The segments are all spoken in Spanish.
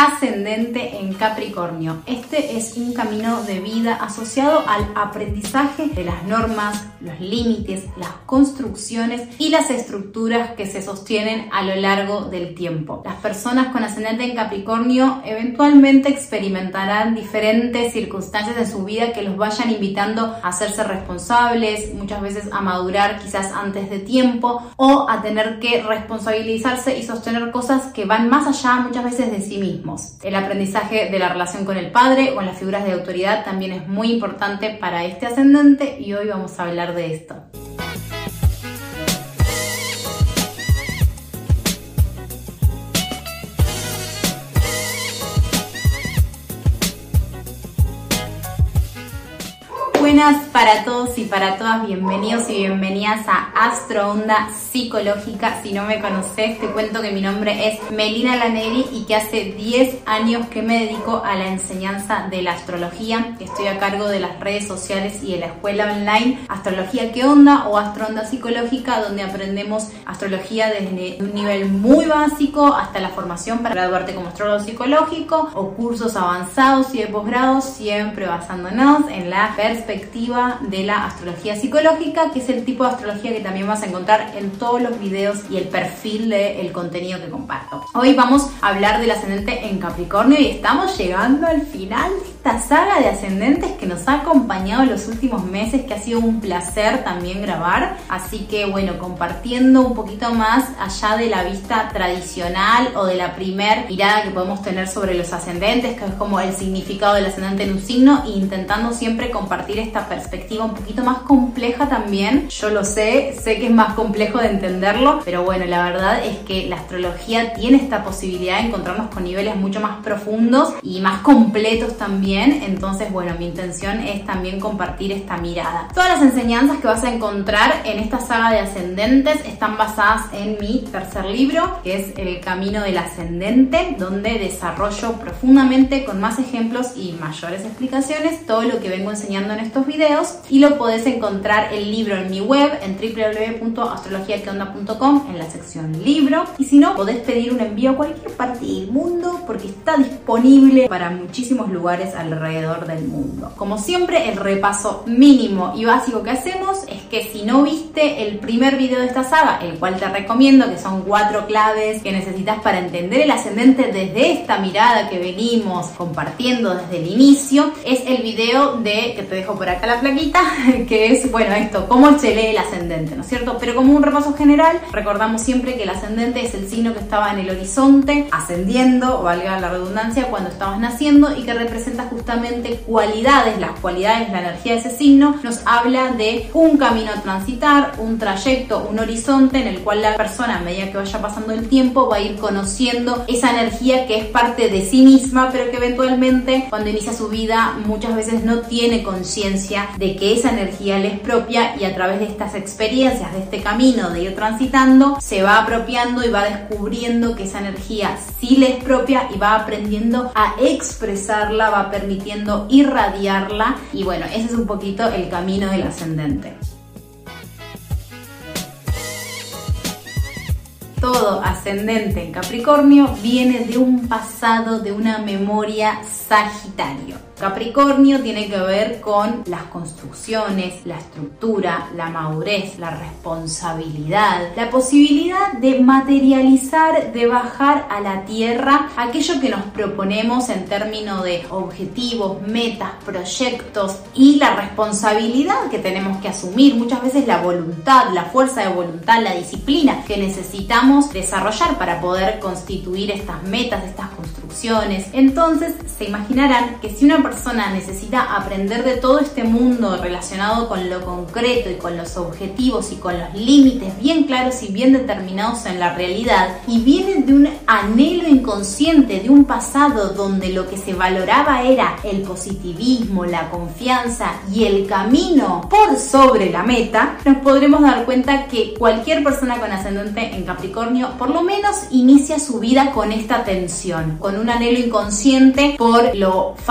ascendente en Capricornio. Este es un camino de vida asociado al aprendizaje de las normas, los límites, las construcciones y las estructuras que se sostienen a lo largo del tiempo. Las personas con ascendente en Capricornio eventualmente experimentarán diferentes circunstancias de su vida que los vayan invitando a hacerse responsables, muchas veces a madurar quizás antes de tiempo o a tener que responsabilizarse y sostener cosas que van más allá muchas veces de sí mismos. El aprendizaje de la relación con el padre o en las figuras de autoridad también es muy importante para este ascendente y hoy vamos a hablar de esto. Buenas para todos y para todas, bienvenidos y bienvenidas a Astro Onda Psicológica. Si no me conoces, te cuento que mi nombre es Melina Laneri y que hace 10 años que me dedico a la enseñanza de la astrología, que estoy a cargo de las redes sociales y de la escuela online Astrología ¿Qué Onda? O Astro Onda Psicológica, donde aprendemos astrología desde un nivel muy básico hasta la formación para graduarte como astrólogo psicológico o cursos avanzados y de posgrado, siempre basándonos en la perspectiva de la astrología psicológica, que es el tipo de astrología que también vas a encontrar en todos los videos y el perfil del contenido que comparto. Hoy vamos a hablar del ascendente en Capricornio y estamos llegando al final de esta saga de ascendentes que nos ha acompañado los últimos meses, que ha sido un placer también grabar. Así que bueno, compartiendo un poquito más allá de la vista tradicional o de la primer mirada que podemos tener sobre los ascendentes, que es como el significado del ascendente en un signo, e intentando siempre compartir esta perspectiva un poquito más compleja también. Yo lo sé que es más complejo de entenderlo, pero bueno, la verdad es que la astrología tiene esta posibilidad de encontrarnos con niveles mucho más profundos y más completos también. Entonces bueno, mi intención es también compartir esta mirada. Todas las enseñanzas que vas a encontrar en esta saga de ascendentes están basadas en mi tercer libro, que es El Camino del Ascendente, donde desarrollo profundamente, con más ejemplos y mayores explicaciones, todo lo que vengo enseñando en estos videos, y lo podés encontrar el libro en mi web en www.astrologiaqueonda.com en la sección libro, y si no, podés pedir un envío a cualquier parte del mundo porque está disponible para muchísimos lugares alrededor del mundo. Como siempre, el repaso mínimo y básico que hacemos es que si no viste el primer video de esta saga, el cual te recomiendo, que son 4 claves que necesitas para entender el ascendente desde esta mirada que venimos compartiendo desde el inicio, es el video que te dejo por acá la plaquita, que es, bueno, esto, cómo se lee el ascendente, ¿no es cierto? Pero como un repaso general, recordamos siempre que el ascendente es el signo que estaba en el horizonte, ascendiendo, valga la redundancia, cuando estabas naciendo, y que representa justamente cualidades, las cualidades, la energía de ese signo, nos habla de un camino a transitar, un trayecto, un horizonte en el cual la persona, a medida que vaya pasando el tiempo, va a ir conociendo esa energía que es parte de sí misma, pero que eventualmente, cuando inicia su vida, muchas veces no tiene conciencia de que esa energía le es propia, y a través de estas experiencias, de este camino de ir transitando, se va apropiando y va descubriendo que esa energía sí le es propia y va aprendiendo a expresarla, va permitiendo irradiarla, y bueno, ese es un poquito el camino del ascendente. Todo ascendente en Capricornio viene de un pasado, de una memoria Sagitario. Capricornio tiene que ver con las construcciones, la estructura, la madurez, la responsabilidad, la posibilidad de materializar, de bajar a la tierra aquello que nos proponemos en términos de objetivos, metas, proyectos, y la responsabilidad que tenemos que asumir, muchas veces la voluntad, la fuerza de voluntad, la disciplina que necesitamos desarrollar para poder constituir estas metas, estas construcciones. Entonces se imaginarán que si una persona necesita aprender de todo este mundo relacionado con lo concreto y con los objetivos y con los límites bien claros y bien determinados en la realidad, y viene de un anhelo inconsciente, de un pasado donde lo que se valoraba era el positivismo, la confianza y el camino por sobre la meta, nos podremos dar cuenta que cualquier persona con ascendente en Capricornio por lo menos inicia su vida con esta tensión, con un anhelo inconsciente por lo fácil,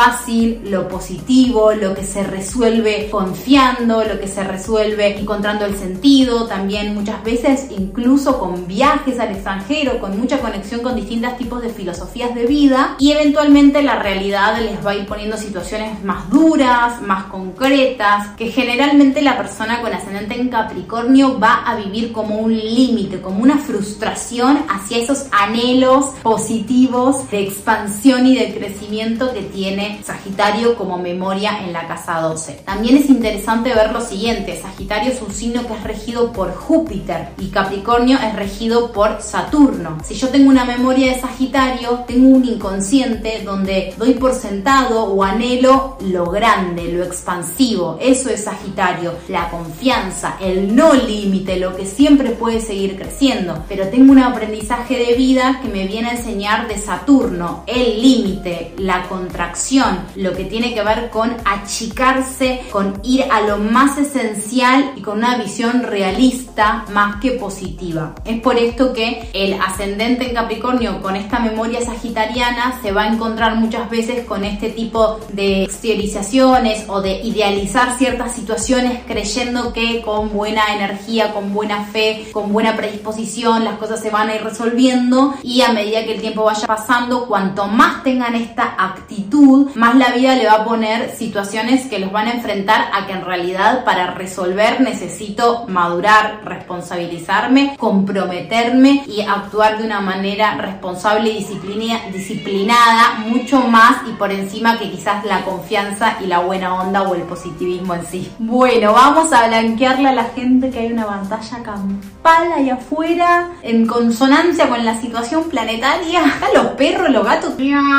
útil, lo positivo, lo que se resuelve confiando, lo que se resuelve encontrando el sentido, también muchas veces incluso con viajes al extranjero, con mucha conexión con distintos tipos de filosofías de vida, y eventualmente la realidad les va a ir poniendo situaciones más duras, más concretas, que generalmente la persona con ascendente en Capricornio va a vivir como un límite, como una frustración hacia esos anhelos positivos de expansión y de crecimiento que tiene Sagitario como memoria en la casa 12. También es interesante ver lo siguiente: Sagitario es un signo que es regido por Júpiter y Capricornio es regido por Saturno. Si yo tengo una memoria de Sagitario, tengo un inconsciente donde doy por sentado o anhelo lo grande, lo expansivo. Eso es Sagitario, la confianza, el no límite, lo que siempre puede seguir creciendo. Pero tengo un aprendizaje de vida que me viene a enseñar de Saturno, el límite, la contracción, lo que tiene que ver con achicarse, con ir a lo más esencial y con una visión realista más que positiva. Es por esto que el ascendente en Capricornio con esta memoria sagitariana se va a encontrar muchas veces con este tipo de exteriorizaciones o de idealizar ciertas situaciones creyendo que con buena energía, con buena fe, con buena predisposición las cosas se van a ir resolviendo, y a medida que el tiempo vaya pasando, cuanto más tengan esta actitud, más la vida le va a poner situaciones que los van a enfrentar a que en realidad para resolver necesito madurar, responsabilizarme, comprometerme y actuar de una manera responsable y disciplinada, mucho más y por encima que quizás la confianza y la buena onda o el positivismo en sí. Bueno, vamos a blanquearle a la gente que hay una pantalla campal ahí afuera en consonancia con la situación planetaria. Acá los perros, los gatos.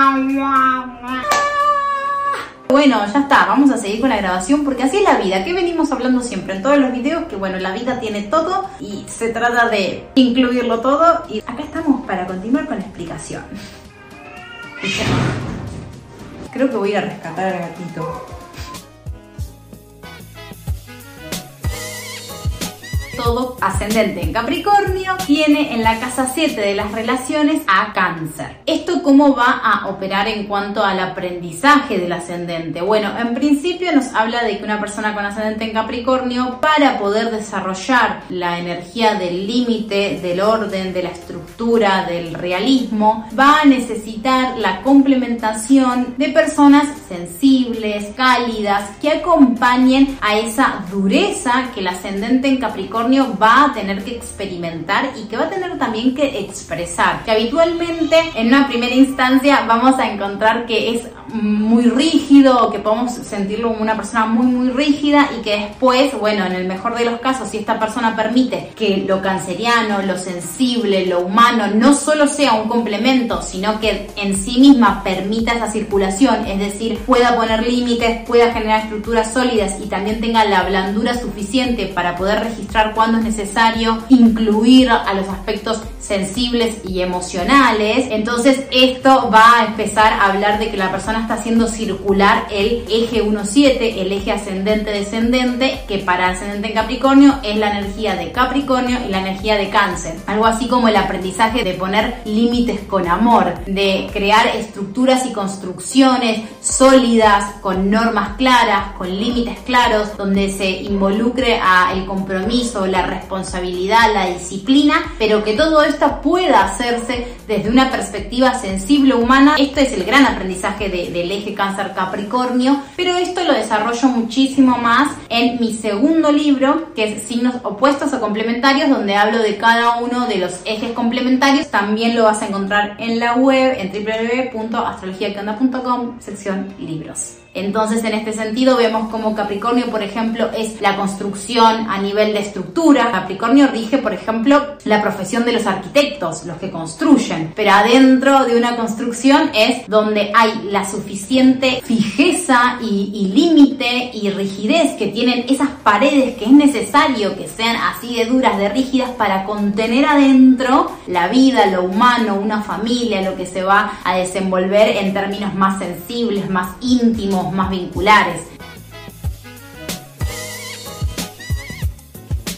Bueno, ya está, vamos a seguir con la grabación porque así es la vida, que venimos hablando siempre en todos los videos, que bueno, la vida tiene todo y se trata de incluirlo todo, y acá estamos para continuar con la explicación. Creo que voy a ir a rescatar al gatito. Todo ascendente en Capricornio tiene en la casa 7 de las relaciones a Cáncer. ¿Esto cómo va a operar en cuanto al aprendizaje del ascendente? Bueno, en principio nos habla de que una persona con ascendente en Capricornio, para poder desarrollar la energía del límite, del orden, de la estructura, del realismo, va a necesitar la complementación de personas sensibles, cálidas, que acompañen a esa dureza que el ascendente en Capricornio va a tener que experimentar y que va a tener también que expresar, que habitualmente en una primera instancia vamos a encontrar que es muy rígido o que podemos sentirlo como una persona muy rígida, y que después, bueno, en el mejor de los casos, si esta persona permite que lo canceriano, lo sensible, lo humano no solo sea un complemento, sino que en sí misma permita esa circulación, es decir, pueda poner límites, pueda generar estructuras sólidas y también tenga la blandura suficiente para poder registrar cuándo es necesario incluir a los aspectos sensibles y emocionales, entonces esto va a empezar a hablar de que la persona está haciendo circular el eje 1-7, el eje ascendente-descendente, que para ascendente en Capricornio es la energía de Capricornio y la energía de Cáncer. Algo así como el aprendizaje de poner límites con amor, de crear estructuras y construcciones sólidas, con normas claras, con límites claros, donde se involucre a el compromiso, la responsabilidad, la disciplina, pero que todo esto pueda hacerse desde una perspectiva sensible humana. Esto es el gran aprendizaje del eje Cáncer-Capricornio, pero esto lo desarrollo muchísimo más en mi segundo libro, que es Signos Opuestos o Complementarios, donde hablo de cada uno de los ejes complementarios. También lo vas a encontrar en la web, en www.astrologiaqueonda.com, sección libros. Entonces, en este sentido, vemos como Capricornio, por ejemplo, es la construcción a nivel de estructura. Capricornio rige, por ejemplo, la profesión de los arquitectos, los que construyen. Pero adentro de una construcción es donde hay la suficiente fijeza y límite y rigidez, que tienen esas paredes que es necesario que sean así de duras, de rígidas, para contener adentro la vida, lo humano, una familia, lo que se va a desenvolver en términos más sensibles, más íntimos, más vinculares.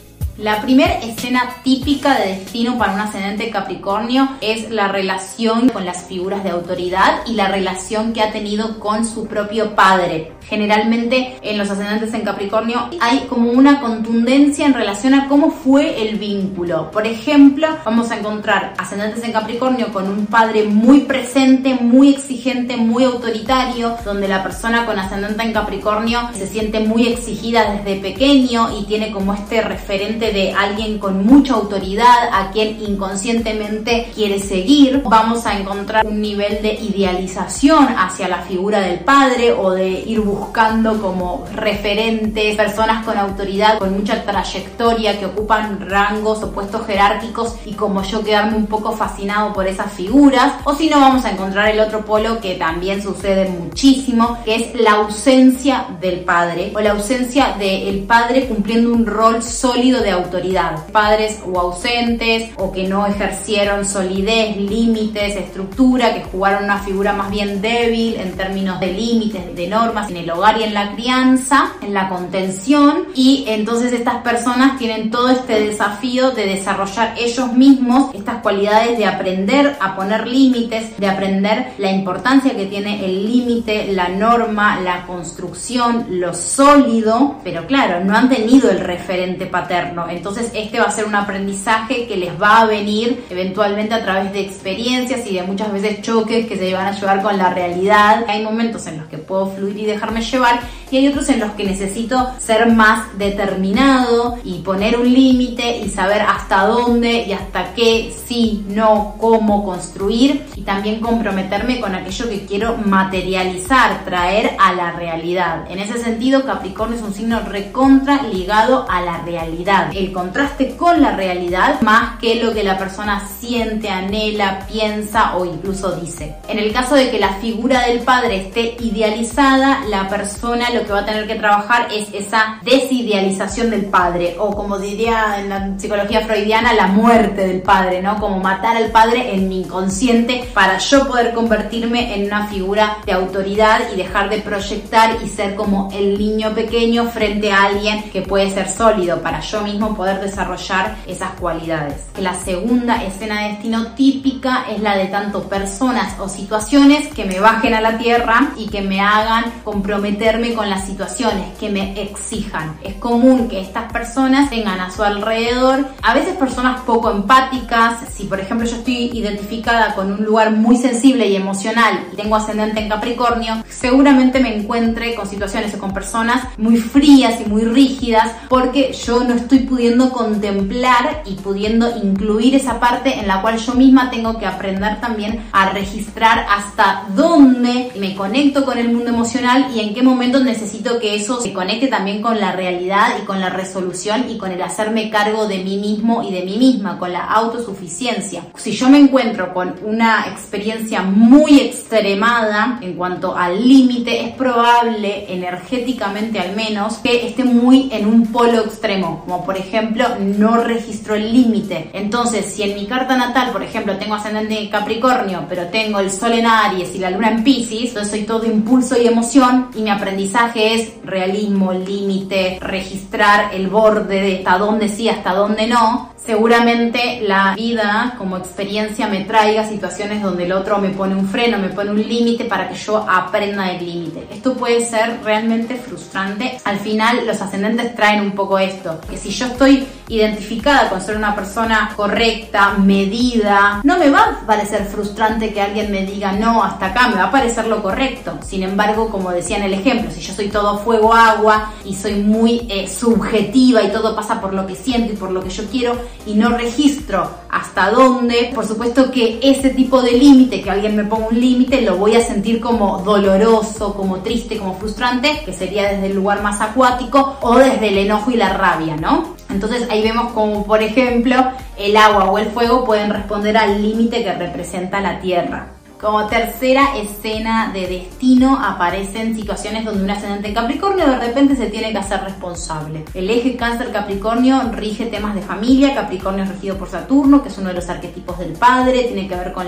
La primera escena típica de destino para un ascendente Capricornio es la relación con las figuras de autoridad y la relación que ha tenido con su propio padre. Generalmente en los ascendentes en Capricornio hay como una contundencia en relación a cómo fue el vínculo. Por ejemplo, vamos a encontrar ascendentes en Capricornio con un padre muy presente, muy exigente, muy autoritario, donde la persona con ascendente en Capricornio se siente muy exigida desde pequeño y tiene como este referente de alguien con mucha autoridad a quien inconscientemente quiere seguir. Vamos a encontrar un nivel de idealización hacia la figura del padre o de ir buscando como referentes, personas con autoridad, con mucha trayectoria, que ocupan rangos o puestos jerárquicos y como yo quedarme un poco fascinado por esas figuras. O si no, vamos a encontrar el otro polo que también sucede muchísimo, que es la ausencia del padre o la ausencia del padre cumpliendo un rol sólido de autoridad. Padres o ausentes o que no ejercieron solidez, límites, estructura, que jugaron una figura más bien débil en términos de límites, de normas, en el hogar y en la crianza, en la contención, y entonces estas personas tienen todo este desafío de desarrollar ellos mismos estas cualidades de aprender a poner límites, de aprender la importancia que tiene el límite, la norma, la construcción, lo sólido, pero claro, no han tenido el referente paterno, entonces este va a ser un aprendizaje que les va a venir eventualmente a través de experiencias y de muchas veces choques que se van a llevar con la realidad. Hay momentos en los que puedo fluir y dejarme llevar y hay otros en los que necesito ser más determinado y poner un límite y saber hasta dónde y hasta qué, sí, no, cómo construir y también comprometerme con aquello que quiero materializar, traer a la realidad. En ese sentido, Capricornio es un signo recontra ligado a la realidad, el contraste con la realidad más que lo que la persona siente, anhela, piensa o incluso dice. En el caso de que la figura del padre esté idealizada, la persona lo que va a tener que trabajar es esa desidealización del padre, o como diría en la psicología freudiana, la muerte del padre, ¿no? Como matar al padre en mi inconsciente para yo poder convertirme en una figura de autoridad y dejar de proyectar y ser como el niño pequeño frente a alguien que puede ser sólido, para yo mismo poder desarrollar esas cualidades. La segunda escena de destino típica es la de tanto personas o situaciones que me bajen a la tierra y que me hagan comprometerme con las situaciones, que me exijan. Es común que estas personas tengan a su alrededor a veces personas poco empáticas. Si por ejemplo yo estoy identificada con un lugar muy sensible y emocional y tengo ascendente en Capricornio, seguramente me encuentre con situaciones o con personas muy frías y muy rígidas porque yo no estoy pudiendo contemplar y pudiendo incluir esa parte en la cual yo misma tengo que aprender también a registrar hasta dónde me conecto con el mundo emocional y en qué momento necesito que eso se conecte también con la realidad y con la resolución y con el hacerme cargo de mí mismo y de mí misma, con la autosuficiencia. Si yo me encuentro con una experiencia muy extremada en cuanto al límite, es probable, energéticamente al menos, que esté muy en un polo extremo, como por ejemplo no registro el límite. Entonces, si en mi carta natal, por ejemplo, tengo ascendente en Capricornio, pero tengo el sol en Aries y la luna en Piscis, entonces soy todo impulso y emoción y mi aprendizaje es realismo, límite, registrar el borde de hasta dónde sí, hasta dónde no. Seguramente la vida como experiencia me traiga situaciones donde el otro me pone un freno, me pone un límite para que yo aprenda del límite. Esto puede ser realmente frustrante. Al final los ascendentes traen un poco esto, que si yo estoy identificada con ser una persona correcta, medida, no me va a parecer frustrante que alguien me diga no, hasta acá, me va a parecer lo correcto. Sin embargo, como decía en el ejemplo, si yo soy todo fuego, agua y soy muy subjetiva y todo pasa por lo que siento y por lo que yo quiero y no registro hasta dónde, por supuesto que ese tipo de límite, que alguien me ponga un límite, lo voy a sentir como doloroso, como triste, como frustrante, que sería desde el lugar más acuático o desde el enojo y la rabia, ¿no? Entonces ahí vemos como, por ejemplo, el agua o el fuego pueden responder al límite que representa la tierra. Como tercera escena de destino aparecen situaciones donde un ascendente en Capricornio de repente se tiene que hacer responsable. El eje Cáncer-Capricornio rige temas de familia. Capricornio es regido por Saturno, que es uno de los arquetipos del padre, tiene que ver con la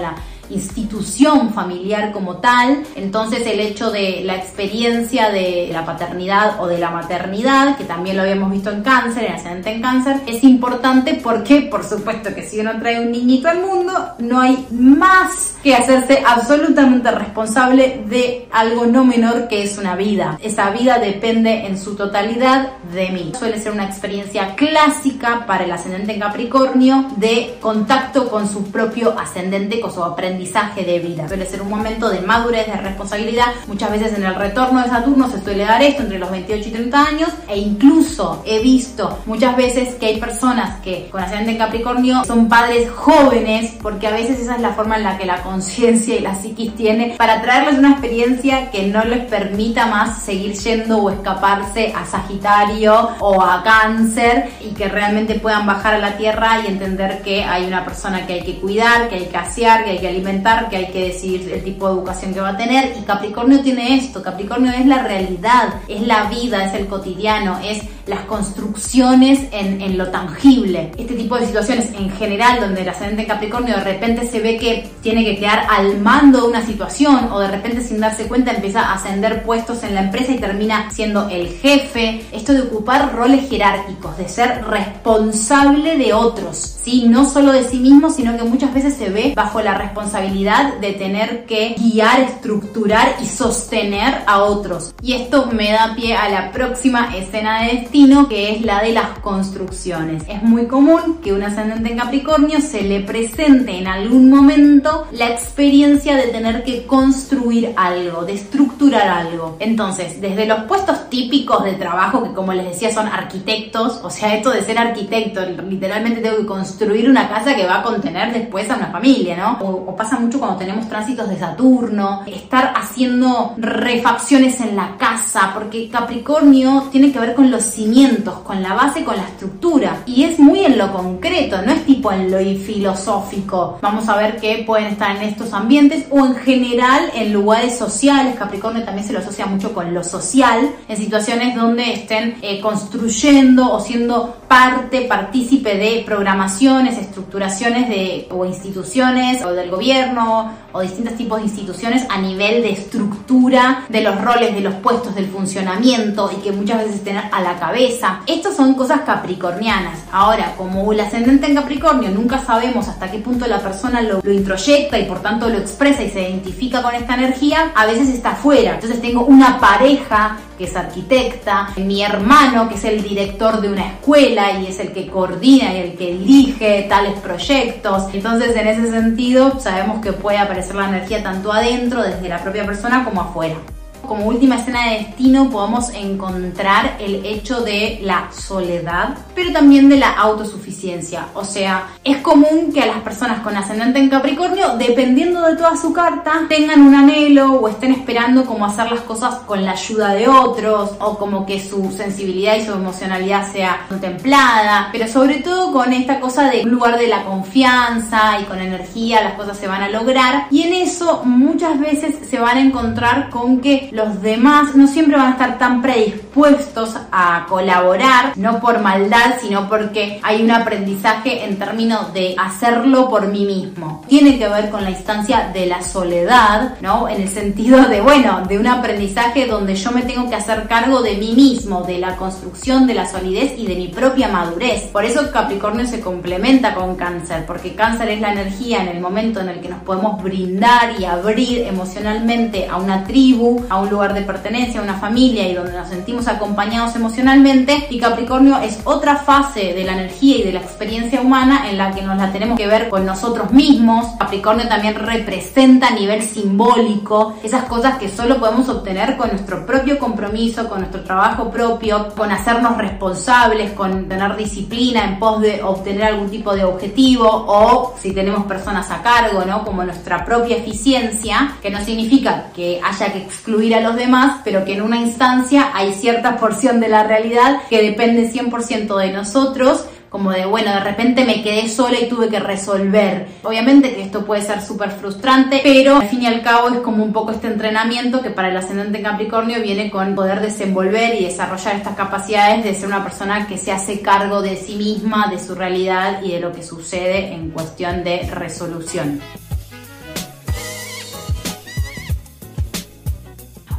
institución familiar como tal. Entonces el hecho de la experiencia de la paternidad o de la maternidad, que también lo habíamos visto en Cáncer, en ascendente en Cáncer, es importante porque, por supuesto, que si uno trae un niñito al mundo, no hay más que hacerse absolutamente responsable de algo no menor que es una vida. Esa vida depende en su totalidad de mí. Suele ser una experiencia clásica para el ascendente en Capricornio de contacto con su propio ascendente, con su aprendizaje de vida. Suele ser un momento de madurez, de responsabilidad. Muchas veces en el retorno de Saturno se suele dar esto entre los 28 y 30 años, e incluso he visto muchas veces que hay personas que con ascendente en Capricornio son padres jóvenes, porque a veces esa es la forma en la que la conciencia y la psiquis tiene para traerles una experiencia que no les permita más seguir yendo o escaparse a Sagitario o a Cáncer, y que realmente puedan bajar a la tierra y entender que hay una persona que hay que cuidar, que hay que asear, que hay que alimentar, que hay que decidir el tipo de educación que va a tener. Y Capricornio tiene esto. Capricornio es la realidad, es la vida, es el cotidiano, es las construcciones en lo tangible. Este tipo de situaciones en general, donde el ascendente en Capricornio de repente se ve que tiene que quedar al mando de una situación, o de repente sin darse cuenta empieza a ascender puestos en la empresa y termina siendo el jefe. Esto de ocupar roles jerárquicos, de ser responsable de otros, ¿sí? No solo de sí mismo, sino que muchas veces se ve bajo la responsabilidad de tener que guiar, estructurar y sostener a otros. Y esto me da pie a la próxima escena de destino, que es la de las construcciones. Es muy común que un ascendente en Capricornio se le presente en algún momento la experiencia de tener que construir algo, de estructurar algo. Entonces, desde los puestos típicos de trabajo, que como les decía son arquitectos, o sea, esto de ser arquitecto, literalmente tengo que construir una casa que va a contener después a una familia, ¿no? O pasa mucho cuando tenemos tránsitos de Saturno, estar haciendo refacciones en la casa, porque Capricornio tiene que ver con los cimientos, con la base, con la estructura, y es muy en lo concreto, no es tipo en lo filosófico. Vamos a ver que pueden estar en estos ambientes o en general en lugares sociales. Capricornio también se lo asocia mucho con lo social, en situaciones donde estén construyendo o siendo partícipe de programaciones, estructuraciones o instituciones o del gobierno o distintos tipos de instituciones a nivel de estructura de los roles, de los puestos, del funcionamiento, y que muchas veces estén a la cabeza. Estas son cosas capricornianas. Ahora, como el ascendente en Capricornio nunca sabemos hasta qué punto la persona lo introyecta y por tanto lo expresa y se identifica con esta energía, a veces está afuera. Entonces tengo una pareja que es arquitecta, mi hermano que es el director de una escuela y es el que coordina y el que dirige tales proyectos. Entonces, en ese sentido, sabemos que puede aparecer la energía tanto adentro, desde la propia persona, como afuera. Como última escena de destino podemos encontrar el hecho de la soledad, pero también de la autosuficiencia. O sea, es común que a las personas con ascendente en Capricornio, dependiendo de toda su carta, tengan un anhelo o estén esperando como hacer las cosas con la ayuda de otros, o como que su sensibilidad y su emocionalidad sea contemplada, pero sobre todo con esta cosa de un lugar de la confianza y con energía las cosas se van a lograr. Y en eso muchas veces se van a encontrar con que los demás no siempre van a estar tan predispuestos a colaborar, no por maldad, sino porque hay un aprendizaje en términos de hacerlo por mí mismo. Tiene que ver con la instancia de la soledad, ¿no? En el sentido de, bueno, de un aprendizaje donde yo me tengo que hacer cargo de mí mismo, de la construcción, de la solidez y de mi propia madurez. Por eso Capricornio se complementa con Cáncer, porque Cáncer es la energía en el momento en el que nos podemos brindar y abrir emocionalmente a una tribu, a un lugar de pertenencia, a una familia, y donde nos sentimos acompañados emocionalmente. Y Capricornio es otra fase de la energía y de la experiencia humana en la que nos la tenemos que ver con nosotros mismos. Capricornio también representa a nivel simbólico esas cosas que solo podemos obtener con nuestro propio compromiso, con nuestro trabajo propio, con hacernos responsables, con tener disciplina en pos de obtener algún tipo de objetivo, o si tenemos personas a cargo, ¿no? Como nuestra propia eficiencia, que no significa que haya que excluir a los demás, pero que en una instancia hay cierta porción de la realidad que depende 100% de nosotros, como de, bueno, de repente me quedé sola y tuve que resolver. Obviamente que esto puede ser súper frustrante, pero al fin y al cabo es como un poco este entrenamiento que para el ascendente en Capricornio viene con poder desenvolver y desarrollar estas capacidades de ser una persona que se hace cargo de sí misma, de su realidad y de lo que sucede en cuestión de resolución.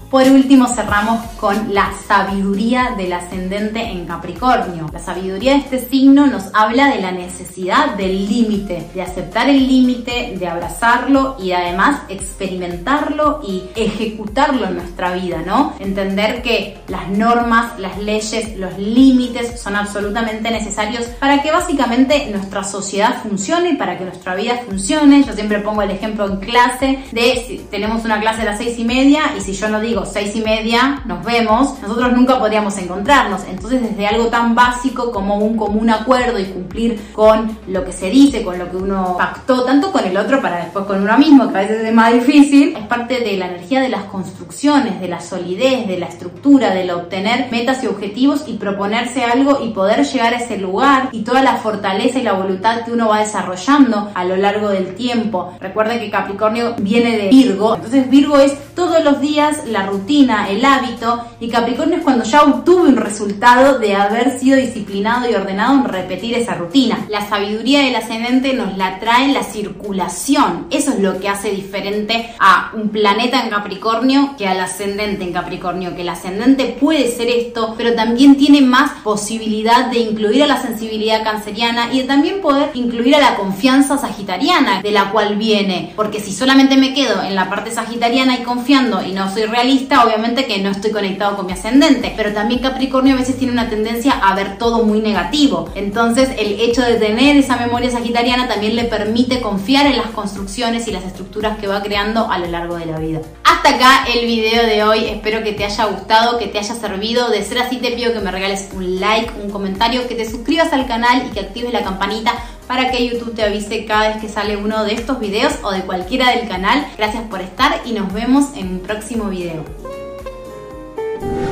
Por último, cerramos con la sabiduría del ascendente en Capricornio. La sabiduría de este signo nos habla de la necesidad del límite, de aceptar el límite, de abrazarlo y además experimentarlo y ejecutarlo en nuestra vida, ¿no? Entender que las normas, las leyes, los límites son absolutamente necesarios para que básicamente nuestra sociedad funcione y para que nuestra vida funcione. Yo siempre pongo el ejemplo en clase de si tenemos una clase a las 6:30 y si yo no digo 6:30 nos vemos, nosotros nunca podríamos encontrarnos. Entonces, desde algo tan básico como un común acuerdo y cumplir con lo que se dice, con lo que uno pactó, tanto con el otro para después con uno mismo, que a veces es más difícil, es parte de la energía de las construcciones, de la solidez, de la estructura, del obtener metas y objetivos y proponerse algo y poder llegar a ese lugar, y toda la fortaleza y la voluntad que uno va desarrollando a lo largo del tiempo. Recuerda que Capricornio viene de Virgo, entonces Virgo es todos los días la rutina, el hábito, y Capricornio es cuando ya obtuve un resultado de haber sido disciplinado y ordenado en repetir esa rutina. La sabiduría del ascendente nos la trae la circulación. Eso es lo que hace diferente a un planeta en Capricornio que al ascendente en Capricornio, que el ascendente puede ser esto, pero también tiene más posibilidad de incluir a la sensibilidad canceriana y de también poder incluir a la confianza sagitariana, de la cual viene, porque si solamente me quedo en la parte sagitariana y confiando y no soy realista, obviamente que no estoy conectado con mi ascendente. Pero también Capricornio a veces tiene una tendencia a ver todo muy negativo, entonces el hecho de tener esa memoria sagitariana también le permite confiar en las construcciones y las estructuras que va creando a lo largo de la vida. Hasta acá el video de hoy, espero que te haya gustado, que te haya servido. De ser así, te pido que me regales un like, un comentario, que te suscribas al canal y que actives la campanita para que YouTube te avise cada vez que sale uno de estos videos o de cualquiera del canal. Gracias por estar y nos vemos en un próximo video.